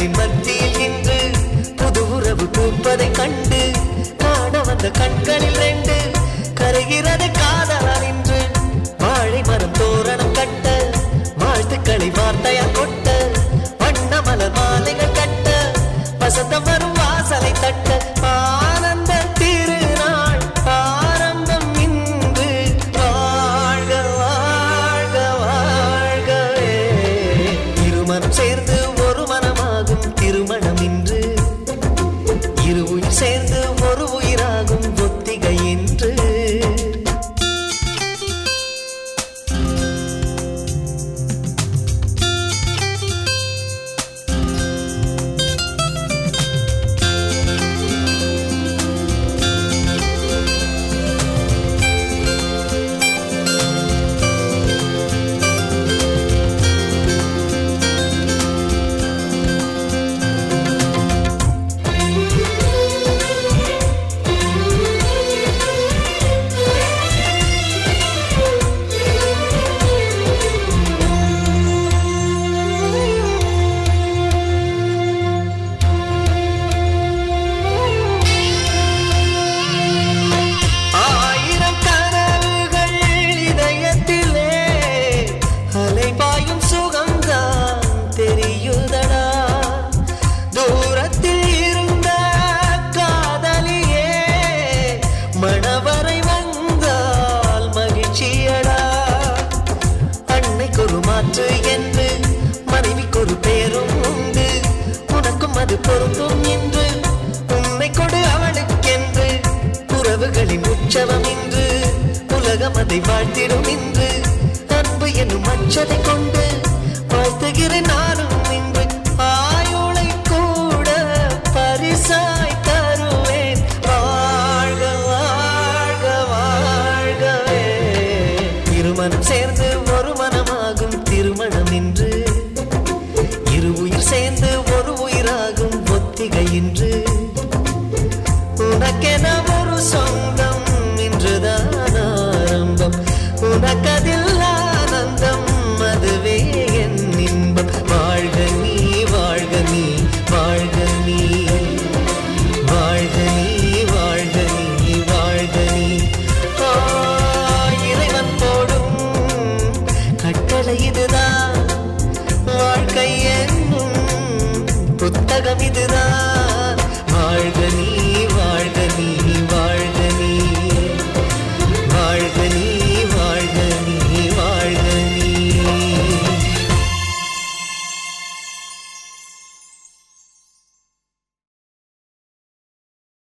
கண்களின் மத்தியில் இன்று புது உறவு பூப்பதை கண்டு காண வந்த கண்களில் ரெண்டு கரைகிறது காதலால் இன்று வாழை மரம் தோரணம் கட்ட வாழ்த்துக்களை வார்த்தையால் கொட்ட வண்ண மலர் மாலைகள் கட்ட வசந்தம் வரும் வாசலை தட்ட ஆனந்த திருநாள் ஆரம்பம் இன்று வாழ்க வாழ்க வாழ்கவே இருமனம் சேர்ந்து ஒரு மனமாகும் திருமணம் இன்று இரு உயிர் சேர்ந்து ஒரு உயிராகும் ஒத்திகை என்று மணவரை வந்தால் மகிழ்ச்சியடா அன்னைக்கு ஒரு மாற்று என்று மனைவிக்கு ஒரு பேரும் உண்டு உனக்கும் அது பொருந்தும் என்று உன்னை கொடு அவளுக்கென்று உறவுகளின் உற்சவம் இன்று உலகம் அதை வாழ்த்திடும் இன்று அன்பு என்னும் அச்சதை கொண்டு வாழ்த்துகிறேன் நானும் இன்று ஆயுளை கூட பரிசாய் தருவேன் வாழ்க வாழ்க வாழ்கவே இருமனம் சேர்ந்து ஒரு மனமாகும் திருமணம் இன்று இரு உயிர் சேர்ந்து ஒரு உயிராகும் ஒத்திகை இன்று